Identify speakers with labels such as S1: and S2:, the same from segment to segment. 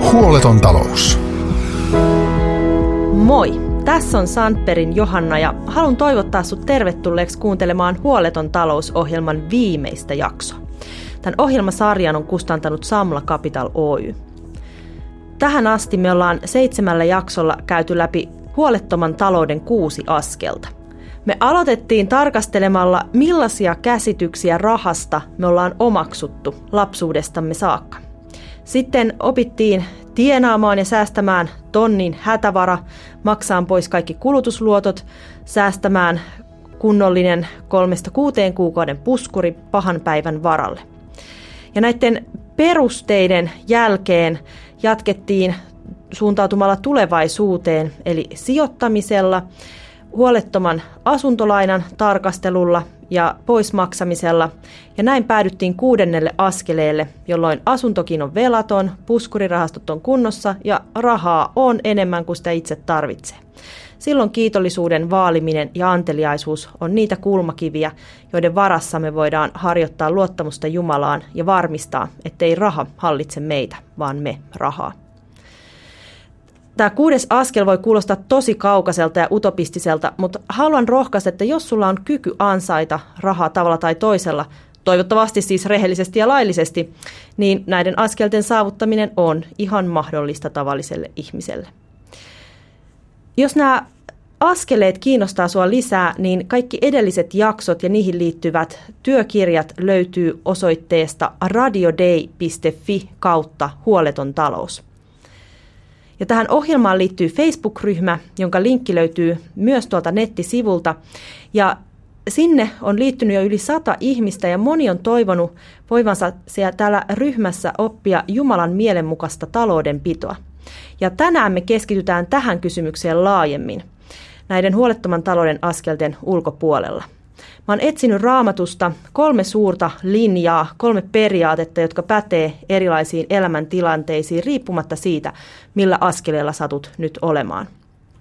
S1: Huoleton talous.
S2: Moi! Tässä on Sandbergin Johanna ja haluan toivottaa sut tervetulleeksi kuuntelemaan Huoleton talous-ohjelman viimeistä jaksoa. Tämän ohjelmasarjan on kustantanut Samla Capital Oy. Tähän asti me ollaan 7 jaksolla käyty läpi huolettoman talouden 6 askelta. Me aloitettiin tarkastelemalla, millaisia käsityksiä rahasta me ollaan omaksuttu lapsuudestamme saakka. Sitten opittiin tienaamaan ja säästämään tonnin hätävara, maksaan pois kaikki kulutusluotot, säästämään kunnollinen 3-6 kuukauden puskuri pahan päivän varalle. Ja näiden perusteiden jälkeen jatkettiin suuntautumalla tulevaisuuteen, eli sijoittamisella, huolettoman asuntolainan tarkastelulla ja poismaksamisella. Ja näin päädyttiin 6. askeleelle, jolloin asuntokin on velaton, puskurirahastot on kunnossa ja rahaa on enemmän kuin sitä itse tarvitsee. Silloin kiitollisuuden vaaliminen ja anteliaisuus on niitä kulmakiviä, joiden varassa me voidaan harjoittaa luottamusta Jumalaan ja varmistaa, ettei raha hallitse meitä, vaan me rahaa. Tämä 6. askel voi kuulostaa tosi kaukaiselta ja utopistiselta, mutta haluan rohkaista, että jos sulla on kyky ansaita rahaa tavalla tai toisella, toivottavasti siis rehellisesti ja laillisesti, niin näiden askelten saavuttaminen on ihan mahdollista tavalliselle ihmiselle. Jos nämä askeleet kiinnostaa sua lisää, niin kaikki edelliset jaksot ja niihin liittyvät työkirjat löytyy osoitteesta radiodei.fi/huoleton talous. Ja tähän ohjelmaan liittyy Facebook-ryhmä, jonka linkki löytyy myös tuolta nettisivulta. Ja sinne on liittynyt jo yli 100 ihmistä ja moni on toivonut voivansa täällä ryhmässä oppia Jumalan mielenmukaista taloudenpitoa. Ja tänään me keskitytään tähän kysymykseen laajemmin näiden huolettoman talouden askelten ulkopuolella. Mä oon etsinyt Raamatusta 3 suurta linjaa, 3 periaatetta, jotka pätee erilaisiin elämäntilanteisiin riippumatta siitä, millä askeleella satut nyt olemaan.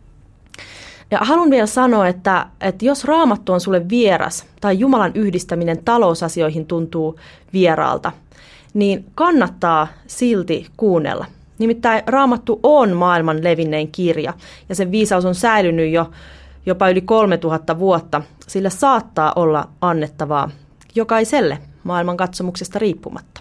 S2: Ja haluan vielä sanoa, että jos Raamattu on sulle vieras tai Jumalan yhdistäminen talousasioihin tuntuu vieraalta, niin kannattaa silti kuunnella. Nimittäin Raamattu on maailman levinnein kirja ja sen viisaus on säilynyt jo jopa yli 3000 vuotta, sillä saattaa olla annettavaa jokaiselle maailmankatsomuksesta riippumatta.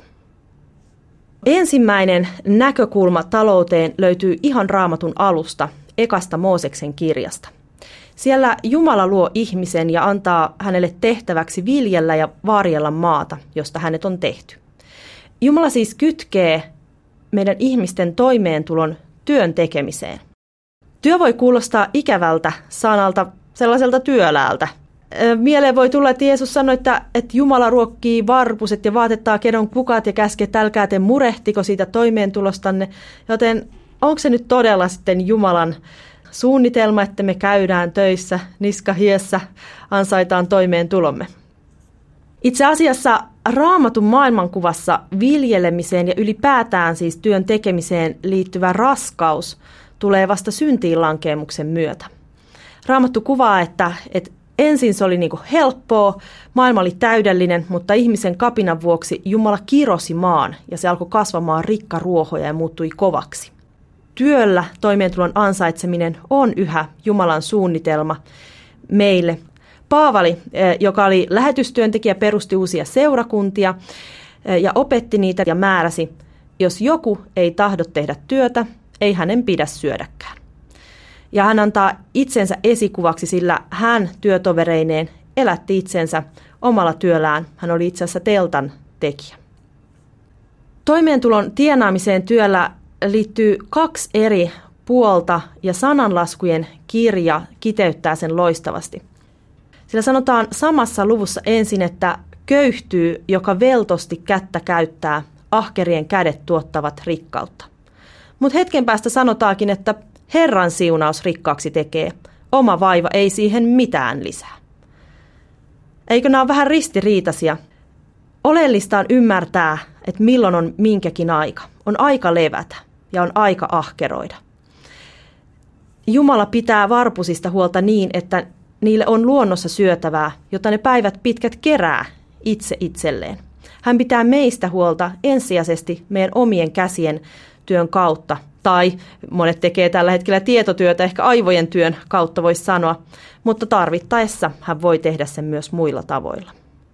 S2: Ensimmäinen näkökulma talouteen löytyy ihan Raamatun alusta, ekasta Mooseksen kirjasta. Siellä Jumala luo ihmisen ja antaa hänelle tehtäväksi viljellä ja varjella maata, josta hänet on tehty. Jumala siis kytkee meidän ihmisten toimeentulon työn tekemiseen. Työ voi kuulostaa ikävältä sanalta, sellaiselta työläältä. Mieleen voi tulla, että Jeesus sanoi, että Jumala ruokkii varpuset ja vaatettaa kedon kukat ja käskee, että älkää te murehtiko siitä toimeentulostanne. Joten onko se nyt todella sitten Jumalan suunnitelma, että me käydään töissä, niska hiessä, ansaitaan toimeentulomme? Itse asiassa Raamatun maailmankuvassa viljelemiseen ja ylipäätään siis työn tekemiseen liittyvä raskaus tulee vasta syntiin lankeemuksen myötä. Raamattu kuvaa, että ensin se oli helppoa, maailma oli täydellinen, mutta ihmisen kapinan vuoksi Jumala kirosi maan ja se alkoi kasvamaan rikkaruohoja ja muuttui kovaksi. Työllä toimeentulon ansaitseminen on yhä Jumalan suunnitelma meille. Paavali, joka oli lähetystyöntekijä, perusti uusia seurakuntia ja opetti niitä ja määräsi, jos joku ei tahdo tehdä työtä, ei hänen pidä syödäkään. Ja hän antaa itsensä esikuvaksi, sillä hän työtovereineen elätti itsensä omalla työllään. Hän oli itse asiassa teltan tekijä. Toimeentulon tienaamiseen työllä liittyy 2 eri puolta ja sananlaskujen kirja kiteyttää sen loistavasti. Sillä sanotaan samassa luvussa ensin, että köyhtyy, joka veltosti kättä käyttää, ahkerien kädet tuottavat rikkautta. Mutta hetken päästä sanotaankin, että Herran siunaus rikkaaksi tekee, oma vaiva ei siihen mitään lisää. Eikö nämä ole vähän ristiriitaisia? Oleellista on ymmärtää, että milloin on minkäkin aika. On aika levätä ja on aika ahkeroida. Jumala pitää varpusista huolta niin, että niille on luonnossa syötävää, jotta ne päivät pitkät kerää itse itselleen. Hän pitää meistä huolta ensisijaisesti meidän omien käsien työn kautta. Tai monet tekee tällä hetkellä tietotyötä, ehkä aivojen työn kautta voisi sanoa, mutta tarvittaessa hän voi tehdä sen myös muilla tavoilla.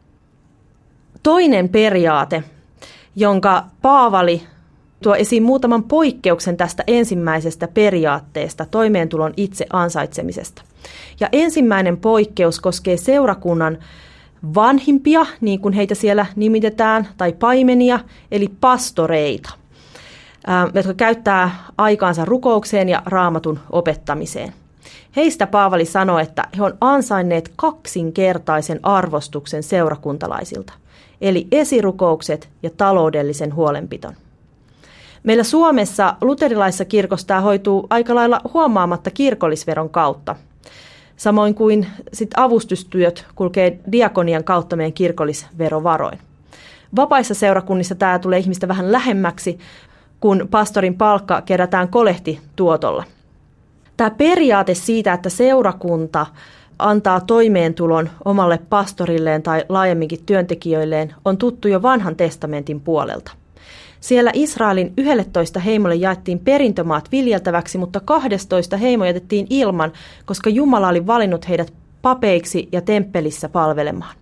S2: Toinen periaate, jonka Paavali tuo esiin muutaman poikkeuksen tästä ensimmäisestä periaatteesta, toimeentulon itse ansaitsemisesta. Ja ensimmäinen poikkeus koskee seurakunnan vanhimpia, niin kuin heitä siellä nimitetään, tai paimenia, eli pastoreita, jotka käyttää aikaansa rukoukseen ja raamatun opettamiseen. Heistä Paavali sanoi, että he on ansainneet kaksinkertaisen arvostuksen seurakuntalaisilta, eli esirukoukset ja taloudellisen huolenpiton. Meillä Suomessa luterilaisessa kirkossa tämä hoituu aika lailla huomaamatta kirkollisveron kautta. Samoin kuin avustustyöt kulkee diakonian kautta meidän kirkollisverovaroin. Vapaissa seurakunnissa tämä tulee ihmistä vähän lähemmäksi, kun pastorin palkka kerätään kolehtituotolla. Tämä periaate siitä, että seurakunta antaa toimeentulon omalle pastorilleen tai laajemminkin työntekijöilleen, on tuttu jo vanhan testamentin puolelta. Siellä Israelin 11 heimolle jaettiin perintömaat viljeltäväksi, mutta 12 heimo jätettiin ilman, koska Jumala oli valinnut heidät papeiksi ja temppelissä palvelemaan.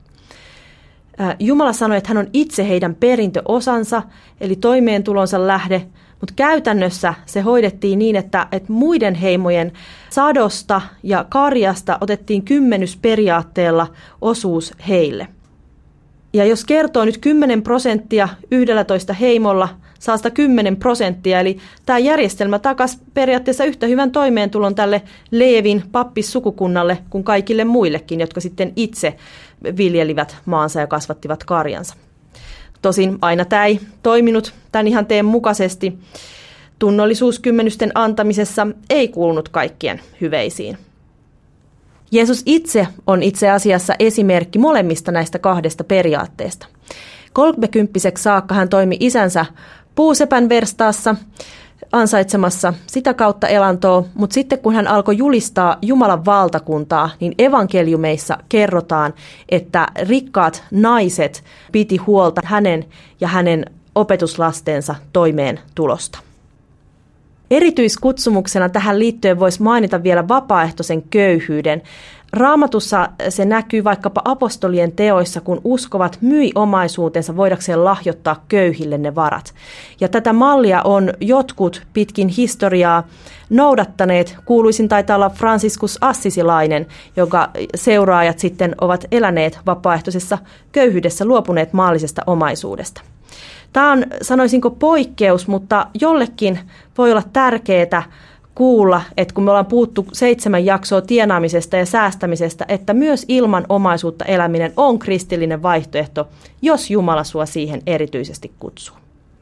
S2: Jumala sanoi, että hän on itse heidän perintöosansa, eli toimeentulonsa lähde, mutta käytännössä se hoidettiin niin, että muiden heimojen sadosta ja karjasta otettiin kymmenysperiaatteella osuus heille. Ja jos kertoo nyt 10% 11 heimolla, saa 10%, eli tämä järjestelmä takasi periaatteessa yhtä hyvän toimeentulon tälle Leevin pappissukukunnalle kuin kaikille muillekin, jotka sitten itse viljelivät maansa ja kasvattivat karjansa. Tosin aina tämä ei toiminut tämän ihanteen mukaisesti. Tunnollisuuskymmenysten antamisessa ei kuulunut kaikkien hyveisiin. Jeesus itse on itse asiassa esimerkki molemmista näistä kahdesta periaatteesta. 30-vuotiaaksi saakka hän toimi isänsä puusepän verstaassa ansaitsemassa sitä kautta elantoa, mutta sitten kun hän alkoi julistaa Jumalan valtakuntaa, niin evankeliumeissa kerrotaan, että rikkaat naiset piti huolta hänen ja hänen opetuslastensa toimeentulosta. Erityiskutsumuksena tähän liittyen voisi mainita vielä vapaaehtoisen köyhyyden. Raamatussa se näkyy vaikkapa apostolien teoissa, kun uskovat myi omaisuutensa voidakseen lahjoittaa köyhille ne varat. Ja tätä mallia on jotkut pitkin historiaa noudattaneet. Kuuluisin taitaa olla Franciscus Assisilainen, jonka seuraajat sitten ovat eläneet vapaaehtoisessa köyhyydessä, luopuneet maallisesta omaisuudesta. Tämä on, sanoisinko, poikkeus, mutta jollekin voi olla tärkeää kuulla, että kun me ollaan puhuttu 7 jaksoa tienaamisesta ja säästämisestä, että myös ilman omaisuutta eläminen on kristillinen vaihtoehto, jos Jumala sua siihen erityisesti kutsuu.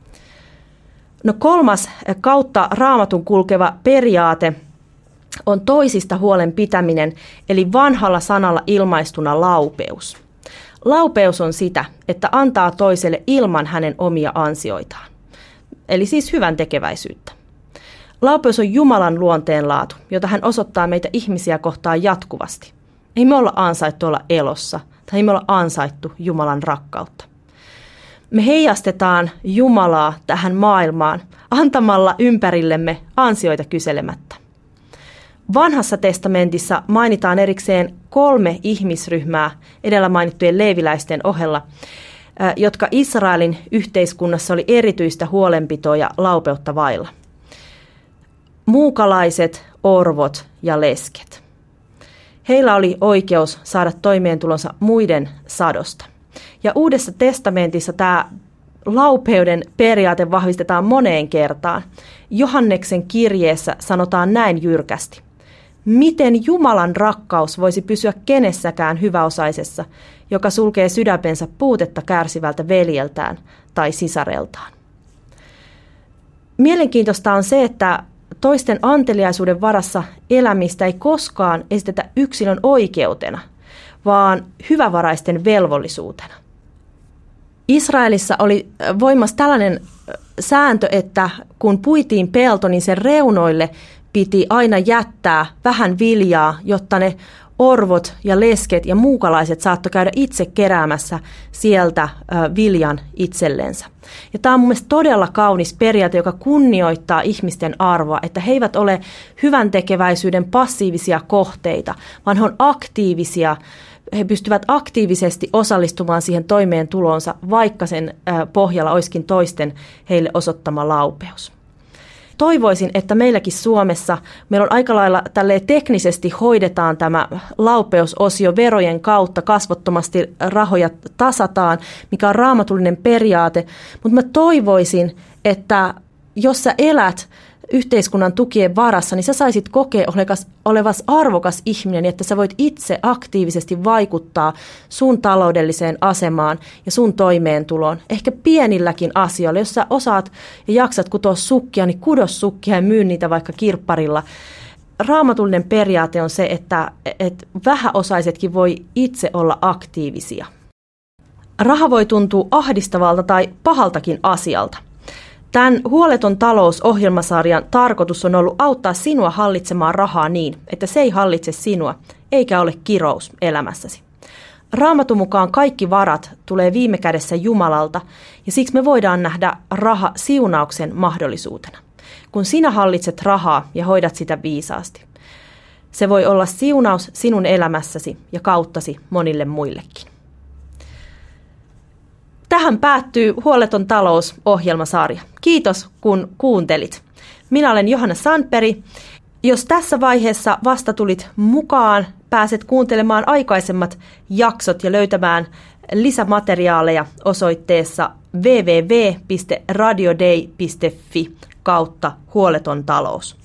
S2: No 3. kautta Raamatun kulkeva periaate on toisista huolen pitäminen, eli vanhalla sanalla ilmaistuna laupeus. Laupeus on sitä, että antaa toiselle ilman hänen omia ansioitaan, eli siis hyvän tekeväisyyttä. Laupeus on Jumalan luonteenlaatu, jota hän osoittaa meitä ihmisiä kohtaan jatkuvasti. Ei me olla ansaittu olla elossa, tai ei me olla ansaittu Jumalan rakkautta. Me heijastetaan Jumalaa tähän maailmaan antamalla ympärillemme ansioita kyselemättä. Vanhassa testamentissa mainitaan erikseen 3 ihmisryhmää edellä mainittujen leeviläisten ohella, jotka Israelin yhteiskunnassa oli erityistä huolenpitoa ja laupeutta vailla. Muukalaiset, orvot ja lesket. Heillä oli oikeus saada toimeentulonsa muiden sadosta. Ja Uudessa testamentissa tämä laupeuden periaate vahvistetaan moneen kertaan. Johanneksen kirjeessä sanotaan näin jyrkästi. Miten Jumalan rakkaus voisi pysyä kenessäkään hyväosaisessa, joka sulkee sydämensä puutetta kärsivältä veljeltään tai sisareltaan? Mielenkiintoista on se, että toisten anteliaisuuden varassa elämistä ei koskaan esitetä yksilön oikeutena, vaan hyvävaraisten velvollisuutena. Israelissa oli voimassa tällainen sääntö, että kun puitiin pelto, niin sen reunoille piti aina jättää vähän viljaa, jotta ne orvot ja lesket ja muukalaiset saattoi käydä itse keräämässä sieltä viljan itsellensä. Ja tämä on mun mielestä todella kaunis periaate, joka kunnioittaa ihmisten arvoa, että he eivät ole hyvän tekeväisyyden passiivisia kohteita, vaan he on aktiivisia. He pystyvät aktiivisesti osallistumaan siihen toimeentuloonsa, vaikka sen pohjalla olisikin toisten heille osoittama laupeus. Toivoisin, että meilläkin Suomessa meillä on aika lailla tälleen teknisesti hoidetaan tämä laupeusosio verojen kautta, kasvottomasti rahoja tasataan, mikä on raamatullinen periaate, mutta mä toivoisin, että jos sä elät yhteiskunnan tukien varassa, niin sä saisit kokea olevas arvokas ihminen, että sä voit itse aktiivisesti vaikuttaa sun taloudelliseen asemaan ja sun toimeentuloon. Ehkä pienilläkin asioilla, jos sä osaat ja jaksat kutoa sukkia, niin kudo sukkia ja myy niitä vaikka kirpparilla. Raamatullinen periaate on se, että vähäosaisetkin voi itse olla aktiivisia. Raha voi tuntua ahdistavalta tai pahaltakin asialta. Tämän Huoleton talous-ohjelmasarjan tarkoitus on ollut auttaa sinua hallitsemaan rahaa niin, että se ei hallitse sinua, eikä ole kirous elämässäsi. Raamatun mukaan kaikki varat tulee viime kädessä Jumalalta, ja siksi me voidaan nähdä raha siunauksen mahdollisuutena, kun sinä hallitset rahaa ja hoidat sitä viisaasti. Se voi olla siunaus sinun elämässäsi ja kauttasi monille muillekin. Tähän päättyy Huoleton talous-ohjelmasarja. Kiitos, kun kuuntelit. Minä olen Johanna Sandberg. Jos tässä vaiheessa vasta tulit mukaan, pääset kuuntelemaan aikaisemmat jaksot ja löytämään lisämateriaaleja osoitteessa www.radioday.fi/huoleton talous.